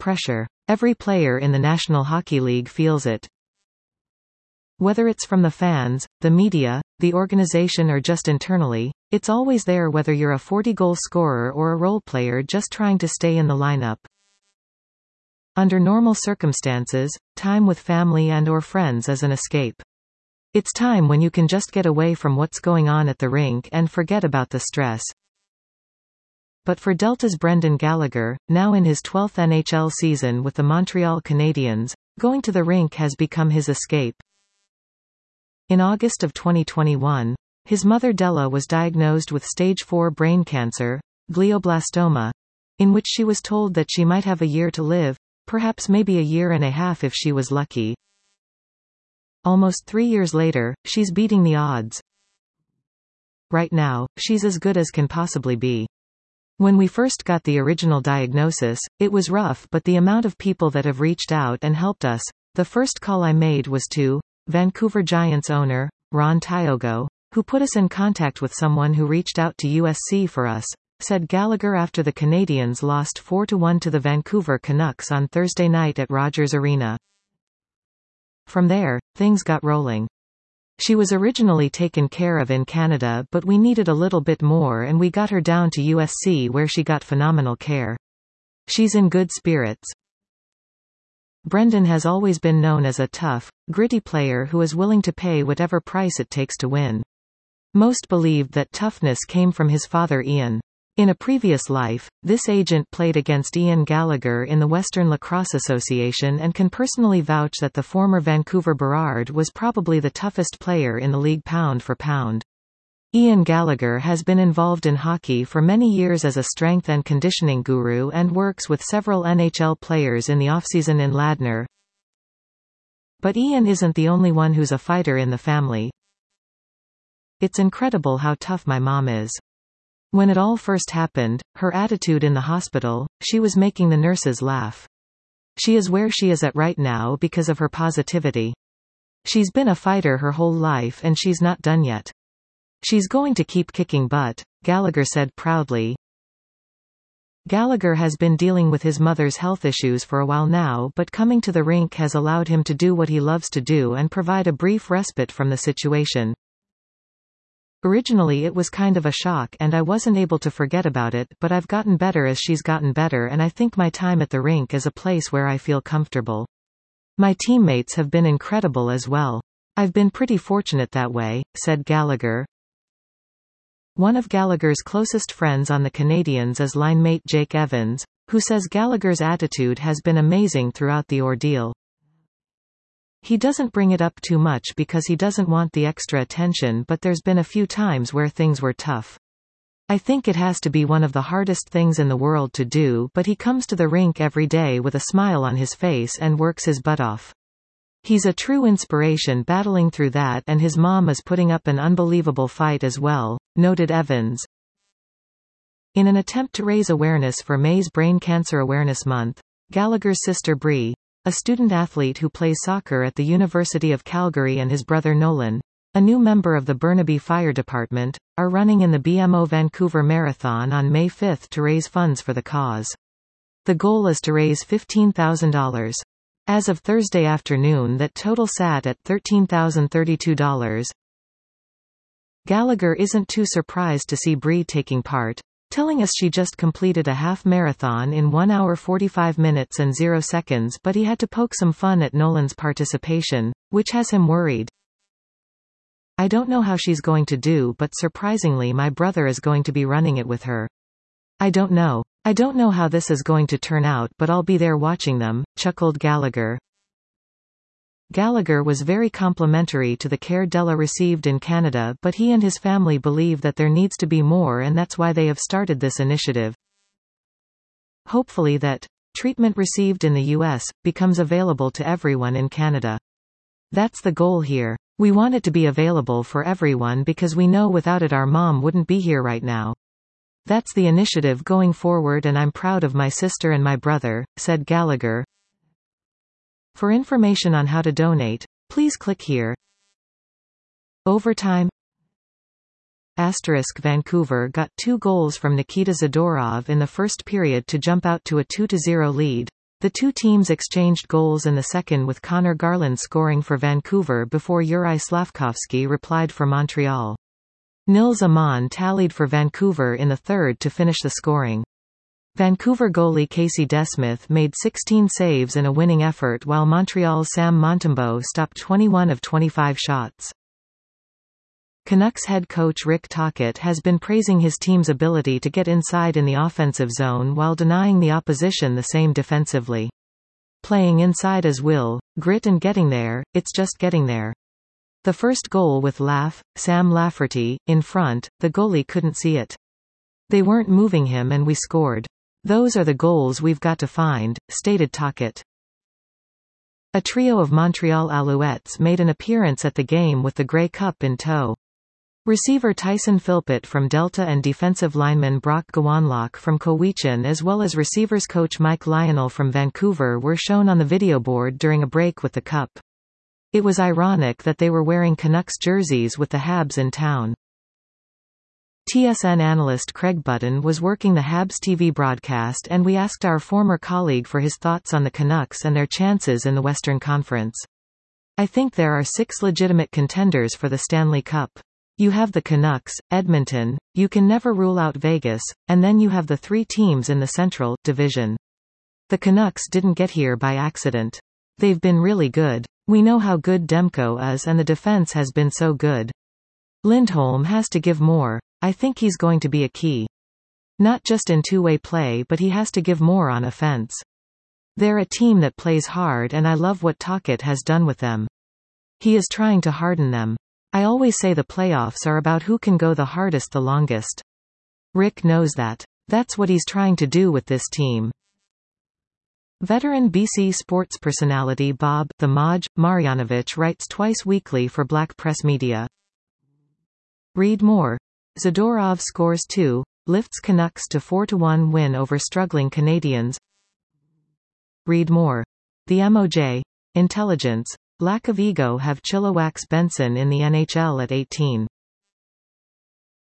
pressure. Every player in the National Hockey League feels it. Whether it's from the fans, the media, the organization or just internally, it's always there whether you're a 40-goal scorer or a role player just trying to stay in the lineup. Under normal circumstances, time with family and or friends is an escape. It's time when you can just get away from what's going on at the rink and forget about the stress. But for Delta's Brendan Gallagher, now in his 12th NHL season with the Montreal Canadiens, going to the rink has become his escape. In August of 2021, his mother Della was diagnosed with stage 4 brain cancer, glioblastoma, in which she was told that she might have a year to live, perhaps maybe a year and a half if she was lucky. Almost 3 years later, she's beating the odds. Right now, she's as good as can possibly be. When we first got the original diagnosis, it was rough, but the amount of people that have reached out and helped us. The first call I made was to Vancouver Giants owner, Ron Tiogo, who put us in contact with someone who reached out to USC for us, said Gallagher after the Canadiens lost 4-1 to the Vancouver Canucks on Thursday night at Rogers Arena. From there, things got rolling. She was originally taken care of in Canada, but we needed a little bit more and we got her down to USC where she got phenomenal care. She's in good spirits. Brendan has always been known as a tough, gritty player who is willing to pay whatever price it takes to win. Most believed that toughness came from his father Ian. In a previous life, this agent played against Ian Gallagher in the Western Lacrosse Association and can personally vouch that the former Vancouver Burrard was probably the toughest player in the league pound for pound. Ian Gallagher has been involved in hockey for many years as a strength and conditioning guru and works with several NHL players in the offseason in Ladner. But Ian isn't the only one who's a fighter in the family. It's incredible how tough my mom is. When it all first happened, her attitude in the hospital, she was making the nurses laugh. She is where she is at right now because of her positivity. She's been a fighter her whole life and she's not done yet. She's going to keep kicking butt, Gallagher said proudly. Gallagher has been dealing with his mother's health issues for a while now, but coming to the rink has allowed him to do what he loves to do and provide a brief respite from the situation. Originally it was kind of a shock and I wasn't able to forget about it, but I've gotten better as she's gotten better and I think my time at the rink is a place where I feel comfortable. My teammates have been incredible as well. I've been pretty fortunate that way, said Gallagher. One of Gallagher's closest friends on the Canadiens is linemate Jake Evans, who says Gallagher's attitude has been amazing throughout the ordeal. He doesn't bring it up too much because he doesn't want the extra attention, but there's been a few times where things were tough. I think it has to be one of the hardest things in the world to do, but he comes to the rink every day with a smile on his face and works his butt off. He's a true inspiration battling through that, and his mom is putting up an unbelievable fight as well, noted Evans. In an attempt to raise awareness for May's Brain Cancer Awareness Month, Gallagher's sister Bree, a student athlete who plays soccer at the University of Calgary, and his brother Nolan, a new member of the Burnaby Fire Department, are running in the BMO Vancouver Marathon on May 5 to raise funds for the cause. The goal is to raise $15,000. As of Thursday afternoon, that total sat at $13,032. Gallagher isn't too surprised to see Bree taking part, telling us she just completed a half marathon in 1 hour 45 minutes and 0 seconds, but he had to poke some fun at Nolan's participation, which has him worried. I don't know how she's going to do, but surprisingly my brother is going to be running it with her. I don't know how this is going to turn out, but I'll be there watching them, chuckled Gallagher. Gallagher was very complimentary to the care Della received in Canada, but he and his family believe that there needs to be more, and that's why they have started this initiative. Hopefully that treatment received in the US becomes available to everyone in Canada. That's the goal here. We want it to be available for everyone because we know without it our mom wouldn't be here right now. That's the initiative going forward, and I'm proud of my sister and my brother, said Gallagher. For information on how to donate, please click here. Overtime. Vancouver got 2 goals from Nikita Zadorov in the first period to jump out to a 2-0 lead. The two teams exchanged goals in the second, with Connor Garland scoring for Vancouver before Yuri Slafkovsky replied for Montreal. Nils Aman tallied for Vancouver in the third to finish the scoring. Vancouver goalie Casey DeSmith made 16 saves in a winning effort, while Montreal's Sam Montembeault stopped 21 of 25 shots. Canucks head coach Rick Tocchet has been praising his team's ability to get inside in the offensive zone while denying the opposition the same defensively. Playing inside is will, grit, and getting there, it's just getting there. The first goal with Sam Lafferty in front, the goalie couldn't see it. They weren't moving him and we scored. Those are the goals we've got to find, stated Tocchet. A trio of Montreal Alouettes made an appearance at the game with the Grey Cup in tow. Receiver Tyson Philpott from Delta and defensive lineman Brock Gowanlock from Cowichan, as well as receivers coach Mike Lionel from Vancouver, were shown on the video board during a break with the cup. It was ironic that they were wearing Canucks jerseys with the Habs in town. TSN analyst Craig Button was working the Habs TV broadcast, and we asked our former colleague for his thoughts on the Canucks and their chances in the Western Conference. I think there are 6 legitimate contenders for the Stanley Cup. You have the Canucks, Edmonton, you can never rule out Vegas, and then you have the 3 teams in the Central Division. The Canucks didn't get here by accident. They've been really good. We know how good Demko is, and the defense has been so good. Lindholm has to give more. I think he's going to be a key. Not just in two-way play, but he has to give more on offense. They're a team that plays hard, and I love what Tocchet has done with them. He is trying to harden them. I always say the playoffs are about who can go the hardest the longest. Rick knows that. That's what he's trying to do with this team. Veteran BC sports personality Bob "The Maj" Marjanovic writes twice weekly for Black Press Media. Read more. Zadorov scores 2, lifts Canucks to 4-1 win over struggling Canadiens. Read more. The MOJ. Intelligence. Lack of ego have Chilliwack's Benson in the NHL at 18.